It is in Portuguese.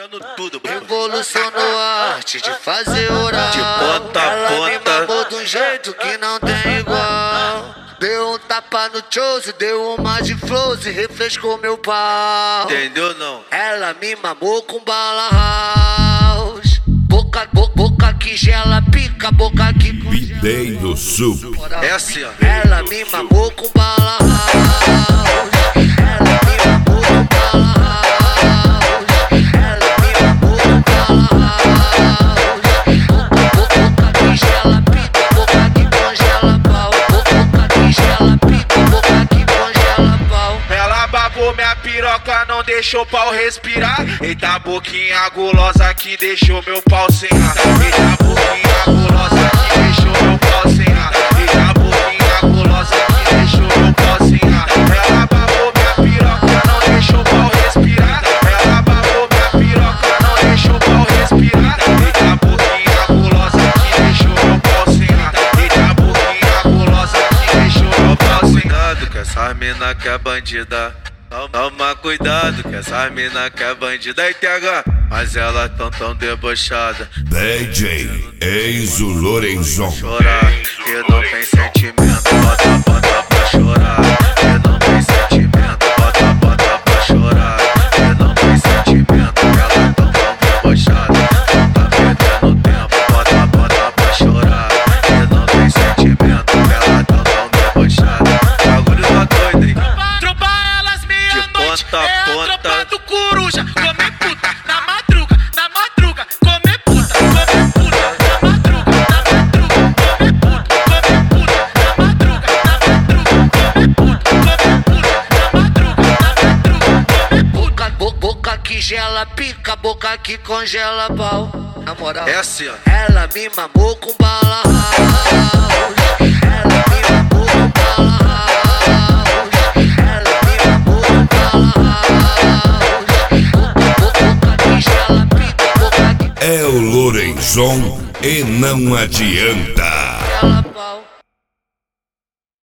comendo tudo. Revolucionou a arte de fazer oral. De ponta a Ela me ponta. mamou de um jeito que não tem igual. Deu um tapa no chose, deu uma de flows e refrescou meu pau. Entendeu não? Ela me mamou com bala house. Boca que gela, pica, boca que Bidei do Sul. É assim, ó. Ela me mamou com bala house. Ela me mamou com bala house. Ela me mamou com bala house. Boca que gela, pica, boca que congela pau. Boca que gela, pica, boca que congela pau. Ela babou minha piroca, não deixou o pau respirar. Eita boquinha gulosa que deixou meu pau sem ar. Eita boquinha gulosa que deixou meu pau sem ar. Eita boquinha gulosa que deixou meu pau sem ar. Ela babou minha piroca, não deixou o pau respirar. Ela babou minha piroca, não deixou o pau respirar. Eita boquinha gulosa que deixou meu pau sem ar. Eita boquinha gulosa que deixou meu pau sem ar. Cuidado que essa mina que é bandida. Toma cuidado que essa mina que é bandida. E TH, mas ela tão debochada. DJ Enzo Lorenzon. Chorar, que não tem sentimento. Bota pra chorar. Que não tem sentimento. Bota pra chorar. Que não tem sentimento. Ela tão debochada. Tá perdendo tempo. Bota pra chorar. Que não tem sentimento. Ela tão debochada. Bagulho tá doido, hein? Tropa elas meia-noite, ponta a é a ponta. tropa do coruja. Come puta, na madruga, come puta, na madruga, come puta, na madruga, come puta, na madruga, come puta. Boca que gela, pica, boca que congela pau. Na moral, É assim, ó. ela me mamou com bala house. Ela me mamou com bala house. Ela me mamou com bala house. Boca que gela, pica, boca que É o Lorenzon e não adianta. congela pau.